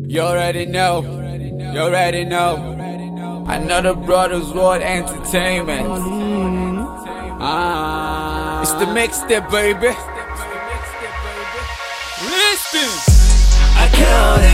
You already know. You already know. Another Brothers World Entertainment. It's the mixtape, baby. Listen. I count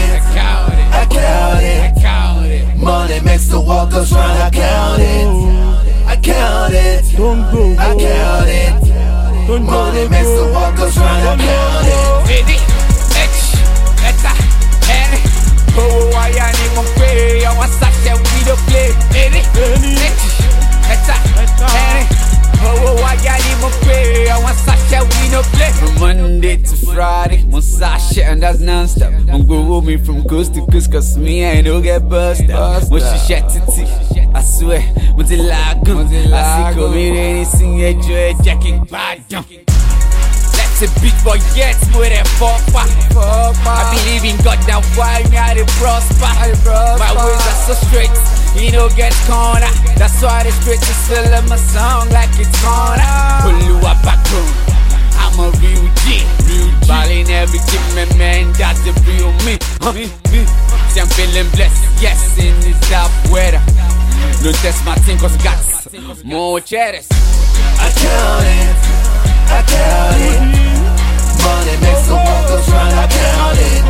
it. Money makes the walkers run. I count it. Don't go. I count it. Money makes the walkers run. I count it. Ready? Eta, N. Oh, I need my pay. I want Sasha, we don't play. Ready? Eta, N. Oh, I need my pay. I want Sasha, we don't play. From Monday to Friday, my Sasha, and that's non-stop. I'm going with me from coast to coast, cause me, I don't get busted. When she shed it, I swear, when the lago, I see come in and sing a joy, jacking bad. Let's a big boy gets with a papa. I believe in God, now why me I dey prosper. My ways are so straight, you know get corner. That's why the streets is filling my song like it's corner. Oluwa backbone, I'm a real G. Ballin' every gym, man, that's the real me. See I'm feeling blessed, yes, in this dark weather. Don't test my thing cause got more cheddars. I count it. Money makes the walkers run. I count it.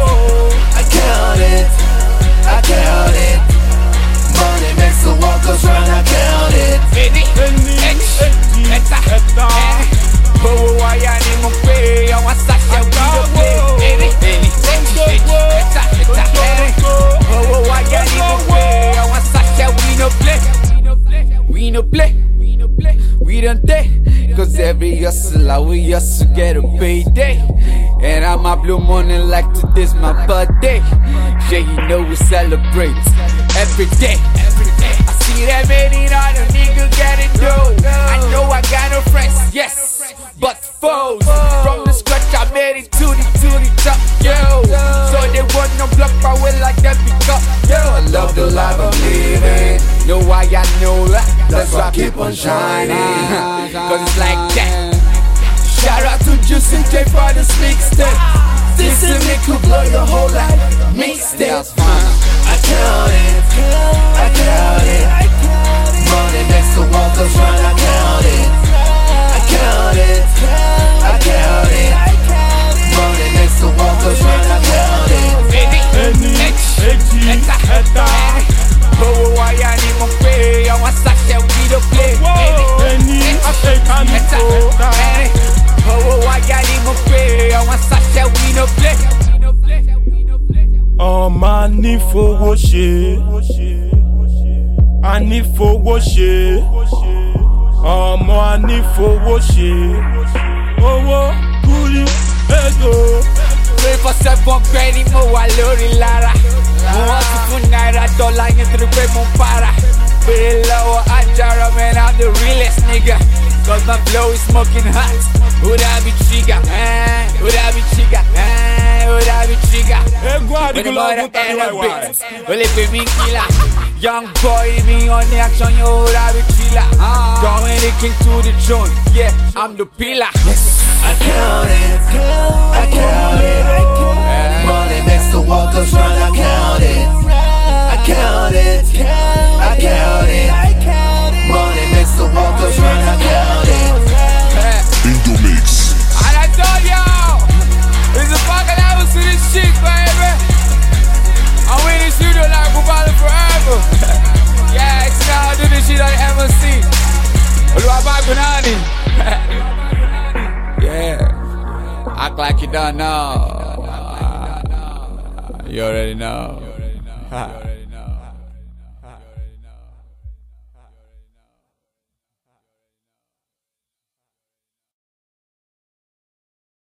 Money makes the walkers run. I count it. Ready? Oh, I need my pay. I want Sasha, we don't play. Oh, I need my pay. I want Sasha, we don't play. We don't play. We don't take. Cause every hustler, we hustle get a payday. And I'm a blue money like today's my birthday. Yeah, you know we celebrate every day. I see that many other niggas getting dough. I know I got no friends, yes, but foes. From the scratch I made it to the top, yo. So they want no block my way like that because, yo, I love the life I'm living. Know why I know that. That's why I keep on shining. Cause it's like that. Shout out to Juice and J for this mixtape. This is me could blow your whole life. Mixtape. I count it. Money makes the walkers run. I count it. Money makes the walkers run. I count it. Oh, I need my pay. I want Sasha, we don't play. Oh, I need my pay. I want Sasha, we don't play. Ọmọ anífowó ṣe, anífowó ṣe, ọmọ anífowó ṣe, owó kúrì ego. 347 penny mo wà lórí lára. Mo wọ́n ti fún náírà dọ́là yẹn torí pé mo ń para. Bèrè lọ́wọ́ Ajara, man, I'm the realest nigga. Cause my flow is smoking hot. Would I be trigger? Would I be trigger? Would I be trigger? When the mother and a bit, well if it me killer. Young boy, me on the action, yo, would I be chiller? Going the king to the throne, yeah, I'm the pillar. I count it. Money makes the walkers run. I count it. Money makes the walkers run. I count it. Bingo Mix. And I told y'all, it's a fucking house to this shit, baby. I'm in the studio like Bubala forever. Yeah, it's now I do this shit on the MLC. Yeah, act like you don't know. You already know.